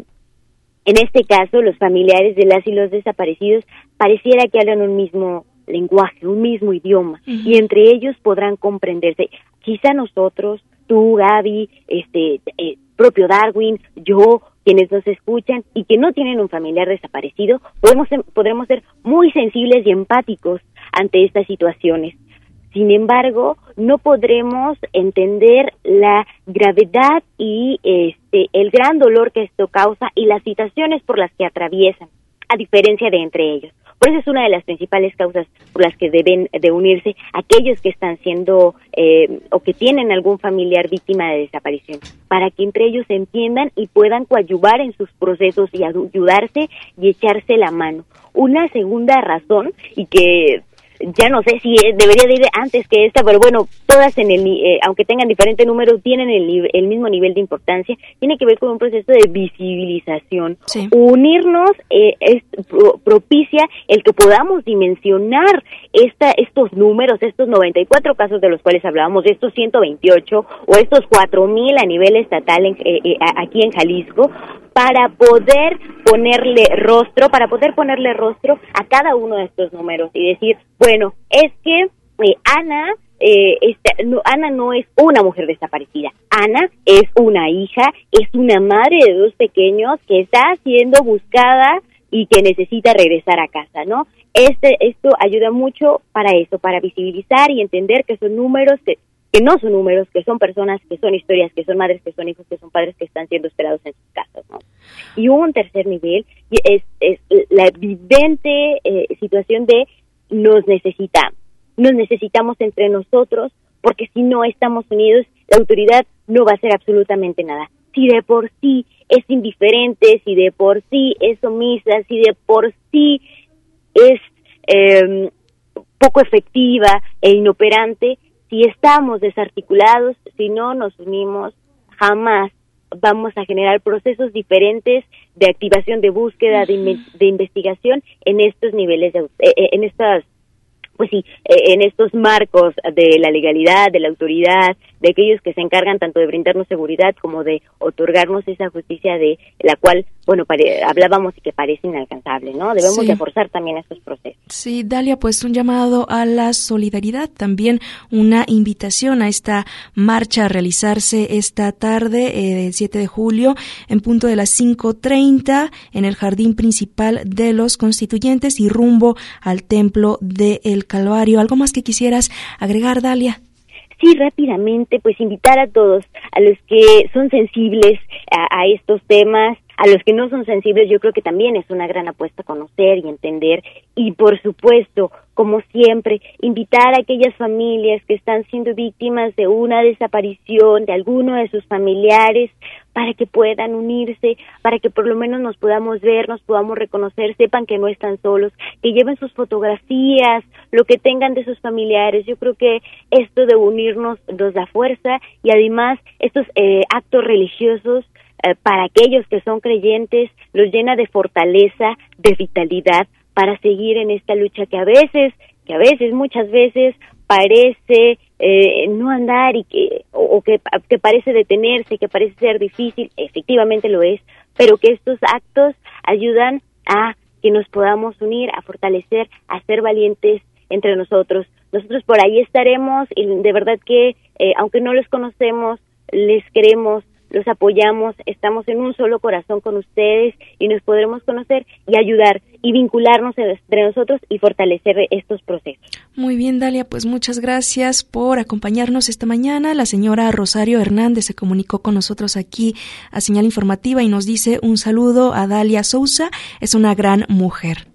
Speaker 11: en este caso los familiares de las y los desaparecidos pareciera que hablan un mismo lenguaje, un mismo idioma, uh-huh. y entre ellos podrán comprenderse. Quizá nosotros, tú, Gaby, este, eh, propio Darwin, yo, quienes nos escuchan y que no tienen un familiar desaparecido, podemos ser, podremos ser muy sensibles y empáticos ante estas situaciones. Sin embargo, no podremos entender la gravedad y este el gran dolor que esto causa y las situaciones por las que atraviesan, a diferencia de entre ellos. Por eso es una de las principales causas por las que deben de unirse aquellos que están siendo eh, o que tienen algún familiar víctima de desaparición, para que entre ellos se entiendan y puedan coadyuvar en sus procesos y ayudarse y echarse la mano. Una segunda razón, y que ya no sé si debería de ir antes que esta, pero bueno, todas en el eh, aunque tengan diferente número, tienen el, el mismo nivel de importancia, tiene que ver con un proceso de visibilización. Sí. Unirnos eh, es pro, propicia el que podamos dimensionar esta estos números, estos noventa y cuatro casos de los cuales hablábamos, de estos ciento veintiocho o estos cuatro mil a nivel estatal en, eh, eh, aquí en Jalisco, para poder ponerle rostro, para poder ponerle rostro a cada uno de estos números y decir, bueno, es que eh, Ana, eh, esta, no, Ana no es una mujer desaparecida, Ana es una hija, es una madre de dos pequeños que está siendo buscada y que necesita regresar a casa, ¿no? Este, esto ayuda mucho para eso, para visibilizar y entender que son números que que no son números, que son personas, que son historias, que son madres, que son hijos, que son padres que están siendo esperados en sus casas, ¿no? Y un tercer nivel es, es la evidente eh, situación de nos necesitamos, nos necesitamos entre nosotros, porque si no estamos unidos, la autoridad no va a hacer absolutamente nada. Si de por sí es indiferente, si de por sí es omisa, si de por sí es... Eh, poco efectiva e inoperante si estamos desarticulados, si no nos unimos, jamás vamos a generar procesos diferentes de activación, de búsqueda, de, in- de investigación en estos niveles, de, eh, en estas, pues sí, eh, en estos marcos de la legalidad, de la autoridad, de aquellos que se encargan tanto de brindarnos seguridad como de otorgarnos esa justicia de la cual, bueno, pare- hablábamos y que parece inalcanzable, ¿no? Debemos
Speaker 2: Sí.
Speaker 11: de forzar también estos procesos.
Speaker 2: Sí, Dalia, pues un llamado a la solidaridad, también una invitación a esta marcha a realizarse esta tarde, eh, del siete de julio, en punto de las cinco treinta, en el jardín principal de los Constituyentes y rumbo al Templo del Calvario. ¿Algo más que quisieras agregar, Dalia?
Speaker 11: Sí, rápidamente, pues invitar a todos, a los que son sensibles a, a estos temas, a los que no son sensibles, yo creo que también es una gran apuesta conocer y entender, y por supuesto, como siempre, invitar a aquellas familias que están siendo víctimas de una desaparición de alguno de sus familiares, para que puedan unirse, para que por lo menos nos podamos ver, nos podamos reconocer, sepan que no están solos, que lleven sus fotografías, lo que tengan de sus familiares. Yo creo que esto de unirnos nos da fuerza, y además estos eh, actos religiosos, eh, para aquellos que son creyentes, los llena de fortaleza, de vitalidad, para seguir en esta lucha que a veces, que a veces, muchas veces, parece eh, no andar y que o, o que, que parece detenerse, que parece ser difícil. Efectivamente lo es, pero que estos actos ayudan a que nos podamos unir, a fortalecer, a ser valientes entre nosotros. Nosotros por ahí estaremos, y de verdad que eh, aunque no los conocemos, les queremos, los apoyamos, estamos en un solo corazón con ustedes, y nos podremos conocer y ayudar y vincularnos entre nosotros y fortalecer estos procesos.
Speaker 2: Muy bien, Dalia, pues muchas gracias por acompañarnos esta mañana. La señora Rosario Hernández se comunicó con nosotros aquí a Señal Informativa y nos dice un saludo a Dalia Sousa, es una gran mujer.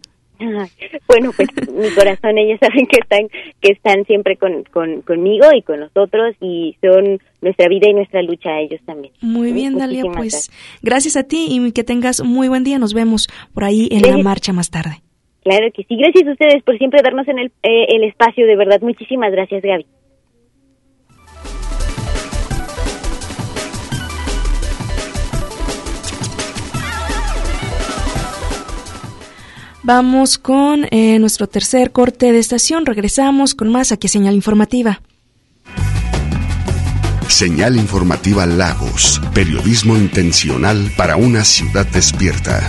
Speaker 11: Bueno, pues mi corazón, ellos saben que están que están siempre con, con conmigo y con nosotros, y son nuestra vida y nuestra lucha a ellos también.
Speaker 2: Muy bien, Dalia,
Speaker 11: Muchísimas
Speaker 2: pues
Speaker 11: gracias.
Speaker 2: gracias a ti y que tengas muy buen día. Nos vemos por ahí en
Speaker 11: Gracias.
Speaker 2: la marcha más tarde.
Speaker 11: Claro que sí. Gracias a ustedes por siempre darnos en el, eh, el espacio, de verdad. Muchísimas gracias, Gaby.
Speaker 2: Vamos con eh, nuestro tercer corte de estación. Regresamos con más aquí a Señal Informativa.
Speaker 1: Señal Informativa Lagos, periodismo intencional para una ciudad despierta.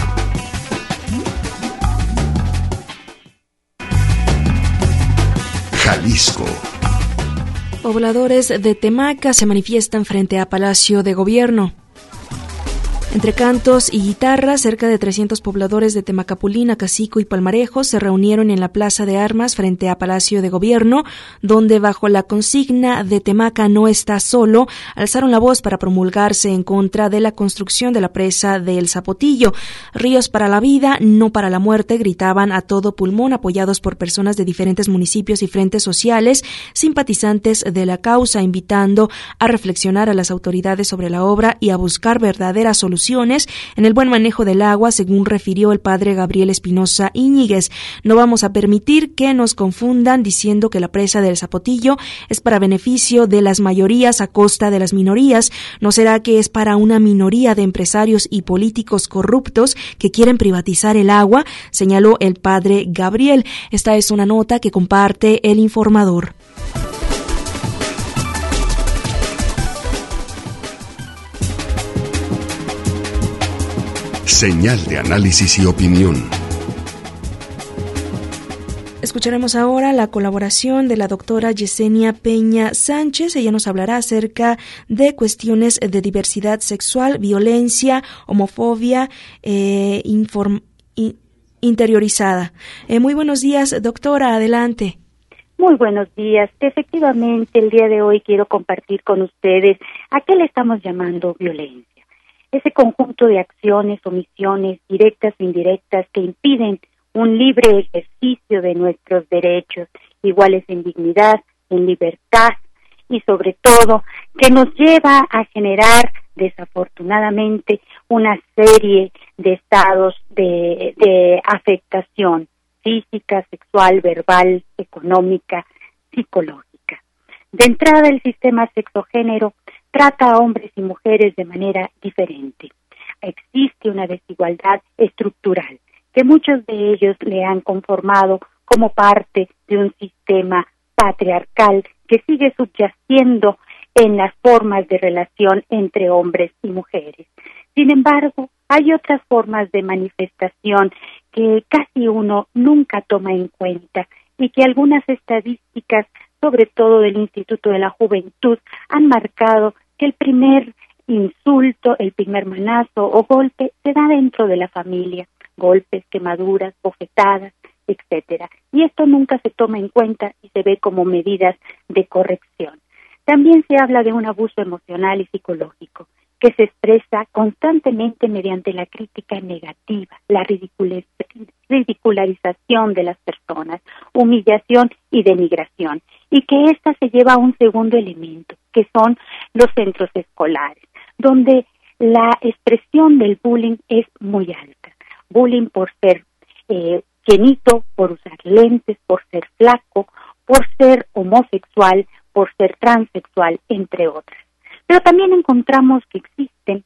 Speaker 1: Jalisco.
Speaker 2: Pobladores de Temaca se manifiestan frente a Palacio de Gobierno. Entre cantos y guitarras, cerca de trescientos pobladores de Temacapulín, Acacico y Palmarejo se reunieron en la Plaza de Armas frente a Palacio de Gobierno, donde bajo la consigna de Temaca no está solo, alzaron la voz para promulgarse en contra de la construcción de la presa del Zapotillo. Ríos para la vida, no para la muerte, gritaban a todo pulmón, apoyados por personas de diferentes municipios y frentes sociales, simpatizantes de la causa, invitando a reflexionar a las autoridades sobre la obra y a buscar verdaderas soluciones en el buen manejo del agua, según refirió el padre Gabriel Espinosa Íñiguez. No vamos a permitir que nos confundan diciendo que la presa del Zapotillo es para beneficio de las mayorías a costa de las minorías. ¿No será que es para una minoría de empresarios y políticos corruptos que quieren privatizar el agua?, señaló el padre Gabriel. Esta es una nota que comparte El Informador.
Speaker 1: Señal de análisis y opinión.
Speaker 2: Escucharemos ahora la colaboración de la doctora Yesenia Peña Sánchez. Ella nos hablará acerca de cuestiones de diversidad sexual, violencia, homofobia, eh, inform, in, interiorizada. Eh, muy buenos días, doctora, adelante.
Speaker 12: Muy buenos días. Efectivamente, el día de hoy quiero compartir con ustedes a qué le estamos llamando violencia. Ese conjunto de acciones, omisiones, directas e indirectas, que impiden un libre ejercicio de nuestros derechos, iguales en dignidad, en libertad, y sobre todo, que nos lleva a generar, desafortunadamente, una serie de estados de, de afectación física, sexual, verbal, económica, psicológica. De entrada, el sistema sexogénero trata a hombres y mujeres de manera diferente. Existe una desigualdad estructural que muchos de ellos le han conformado como parte de un sistema patriarcal que sigue subyaciendo en las formas de relación entre hombres y mujeres. Sin embargo, hay otras formas de manifestación que casi uno nunca toma en cuenta y que algunas estadísticas, sobre todo del Instituto de la Juventud, han marcado que el primer insulto, el primer manazo o golpe se da dentro de la familia, golpes, quemaduras, bofetadas, etcétera. Y esto nunca se toma en cuenta y se ve como medidas de corrección. También se habla de un abuso emocional y psicológico que se expresa constantemente mediante la crítica negativa, la ridicularización de las personas, humillación y denigración, y que ésta se lleva a un segundo elemento, que son los centros escolares, donde la expresión del bullying es muy alta. Bullying por ser eh, llenito, por usar lentes, por ser flaco, por ser homosexual, por ser transexual, entre otras. Pero también encontramos que existe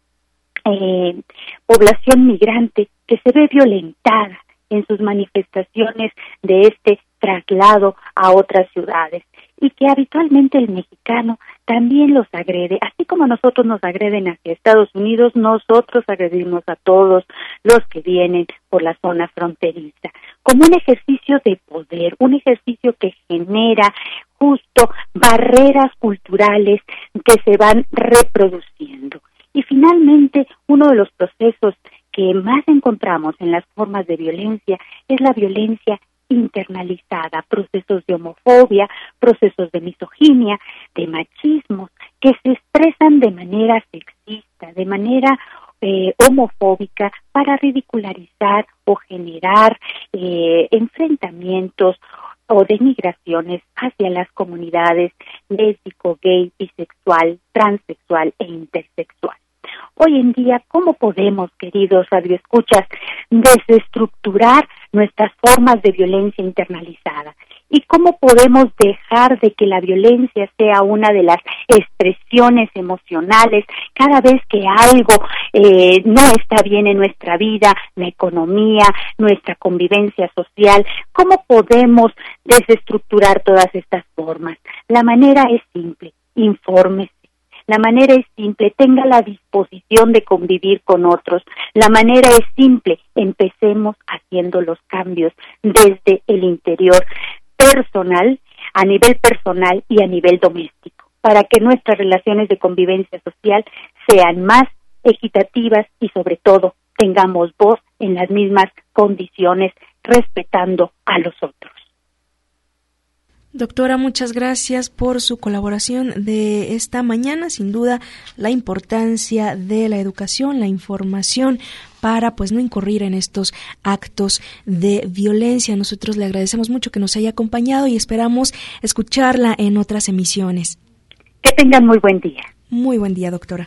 Speaker 12: eh, población migrante que se ve violentada en sus manifestaciones de este traslado a otras ciudades y que habitualmente el mexicano también los agrede, así como nosotros nos agreden hacia Estados Unidos, nosotros agredimos a todos los que vienen por la zona fronteriza, como un ejercicio de poder, un ejercicio que genera justo barreras culturales que se van reproduciendo. Y finalmente, uno de los procesos que más encontramos en las formas de violencia es la violencia internalizada, procesos de homofobia, procesos de misoginia, de machismo, que se expresan de manera sexista, de manera eh, homofóbica, para ridicularizar o generar eh, enfrentamientos o denigraciones hacia las comunidades lésbico, gay, bisexual, transexual e intersexual. Hoy en día, ¿cómo podemos, queridos radioescuchas, desestructurar nuestras formas de violencia internalizada? ¿Y cómo podemos dejar de que la violencia sea una de las expresiones emocionales cada vez que algo eh, no está bien en nuestra vida, la economía, nuestra convivencia social? ¿Cómo podemos desestructurar todas estas formas? La manera es simple: infórmese. La manera es simple, tenga la disposición de convivir con otros. La manera es simple, empecemos haciendo los cambios desde el interior personal, a nivel personal y a nivel doméstico, para que nuestras relaciones de convivencia social sean más equitativas y sobre todo tengamos voz en las mismas condiciones, respetando a los otros.
Speaker 2: Doctora, muchas gracias por su colaboración de esta mañana. Sin duda, la importancia de la educación, la información para pues no incurrir en estos actos de violencia. Nosotros le agradecemos mucho que nos haya acompañado y esperamos escucharla en otras emisiones.
Speaker 12: Que tengan muy buen día.
Speaker 2: Muy buen día, doctora.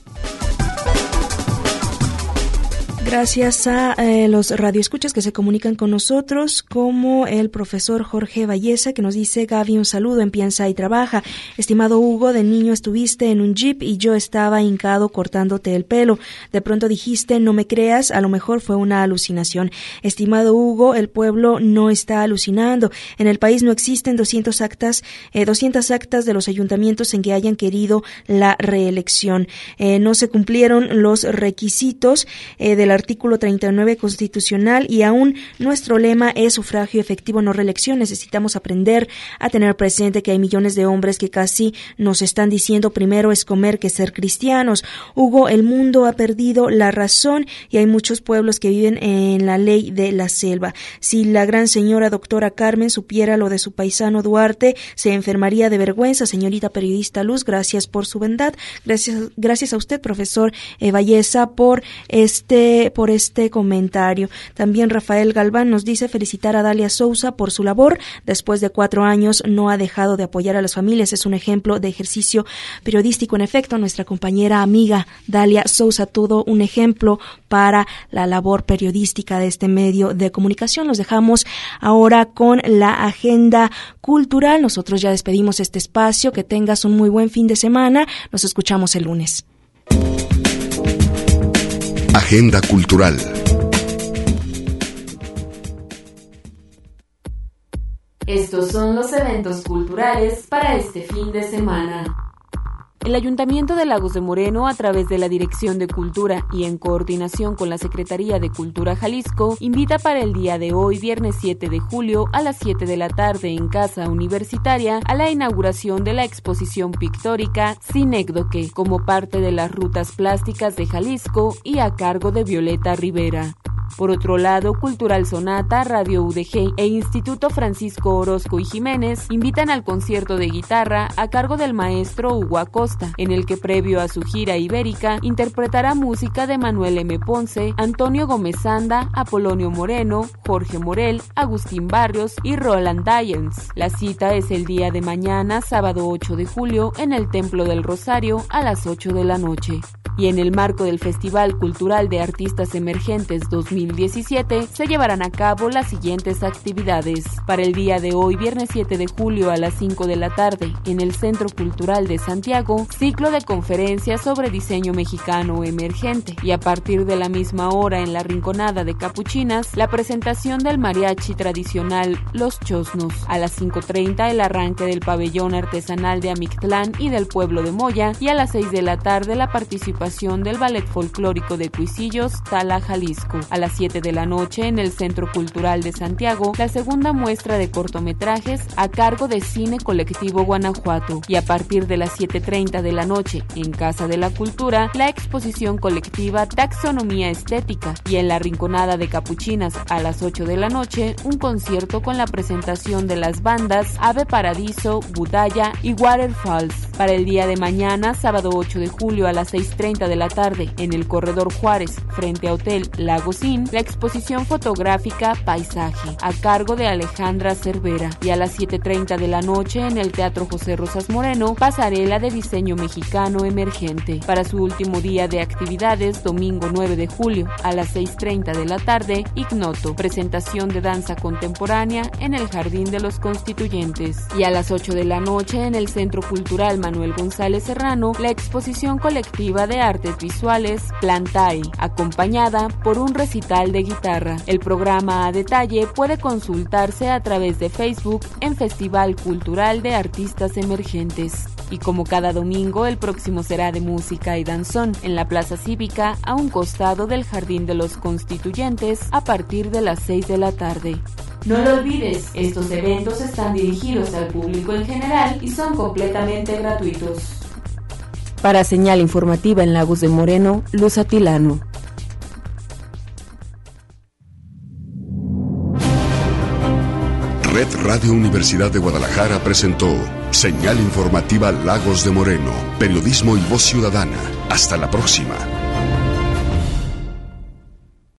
Speaker 2: Gracias a eh, los radioescuchas que se comunican con nosotros, como el profesor Jorge Valleza, que nos dice: Gaby, un saludo, empieza y trabaja. Estimado Hugo, de niño estuviste en un jeep y yo estaba hincado cortándote el pelo. De pronto dijiste: no me creas, a lo mejor fue una alucinación. Estimado Hugo, el pueblo no está alucinando. En el país no existen doscientas actas, eh, doscientas actas de los ayuntamientos en que hayan querido la reelección. Eh, no se cumplieron los requisitos eh, de la artículo treinta y nueve constitucional y aún nuestro lema es sufragio efectivo, no reelección. Necesitamos aprender a tener presente que hay millones de hombres que casi nos están diciendo primero es comer que ser cristianos. Hugo, el mundo ha perdido la razón y hay muchos pueblos que viven en la ley de la selva. Si la gran señora doctora Carmen supiera lo de su paisano Duarte, se enfermaría de vergüenza. Señorita periodista Luz, gracias por su bondad. Gracias, gracias a usted, profesor eh, Valleza, por este este, por este comentario. También Rafael Galván nos dice felicitar a Dalia Sousa por su labor. Después de cuatro años no ha dejado de apoyar a las familias. Es un ejemplo de ejercicio periodístico. En efecto, nuestra compañera amiga Dalia Sousa, todo un ejemplo para la labor periodística de este medio de comunicación. Los dejamos ahora con la agenda cultural. Nosotros ya despedimos este espacio. Que tengas un muy buen fin de semana. Nos escuchamos el lunes.
Speaker 1: Agenda cultural.
Speaker 8: Estos son los eventos culturales para este fin de semana. El Ayuntamiento de Lagos de Moreno, a través de la Dirección de Cultura y en coordinación con la Secretaría de Cultura Jalisco, invita para el día de hoy, viernes siete de julio, a las siete de la tarde en Casa Universitaria, a la inauguración de la exposición pictórica Sinécdoque, como parte de las rutas plásticas de Jalisco y a cargo de Violeta Rivera. Por otro lado, Cultural Sonata, Radio U D G e Instituto Francisco Orozco y Jiménez invitan al concierto de guitarra a cargo del maestro Hugo Acosta, en el que previo a su gira ibérica interpretará música de Manuel M. Ponce, Antonio Gómez Anda, Apolonio Moreno, Jorge Morel, Agustín Barrios y Roland Dyens. La cita es el día de mañana, sábado ocho de julio, en el Templo del Rosario a las ocho de la noche. Y en el marco del Festival Cultural de Artistas Emergentes dos mil diecisiete se llevarán a cabo las siguientes actividades. Para el día de hoy, viernes siete de julio a las cinco de la tarde, en el Centro Cultural de Santiago, ciclo de conferencias sobre diseño mexicano emergente. Y a partir de la misma hora en la Rinconada de Capuchinas, la presentación del mariachi tradicional Los Chosnos. A las cinco treinta el arranque del pabellón artesanal de Amictlán y del pueblo de Moya. Y a las seis de la tarde la participación del Ballet Folclórico de Cuisillos, Tala, Jalisco. A las siete de la noche en el Centro Cultural de Santiago, la segunda muestra de cortometrajes a cargo de Cine Colectivo Guanajuato. Y a partir de las siete treinta de la noche en Casa de la Cultura, la exposición colectiva Taxonomía Estética. Y en la Rinconada de Capuchinas a las ocho de la noche, un concierto con la presentación de las bandas Ave Paradiso, Budaya y Waterfalls. Para el día de mañana, sábado ocho de julio a las seis treinta de la tarde, en el Corredor Juárez, frente a Hotel Lagos Inn, la exposición fotográfica Paisaje, a cargo de Alejandra Cervera. Y a las siete treinta de la noche, en el Teatro José Rosas Moreno, pasarela de diseño mexicano emergente. Para su último día de actividades, domingo nueve de julio, a las seis treinta de la tarde, Ignoto, presentación de danza contemporánea en el Jardín de los Constituyentes. Y a las ocho de la noche, en el Centro Cultural Manuel González Serrano, la exposición colectiva de artes visuales Plantae, acompañada por un recital de guitarra. El programa a detalle puede consultarse a través de Facebook en Festival Cultural de Artistas Emergentes. Y como cada domingo, el próximo será de música y danzón en la Plaza Cívica, a un costado del Jardín de los Constituyentes, a partir de las seis de la tarde. No lo olvides, estos eventos están dirigidos al público en general y son completamente gratuitos. Para Señal Informativa en Lagos de Moreno, Luz Atilano.
Speaker 1: Red Radio Universidad de Guadalajara presentó Señal Informativa Lagos de Moreno, periodismo y voz ciudadana. Hasta la próxima.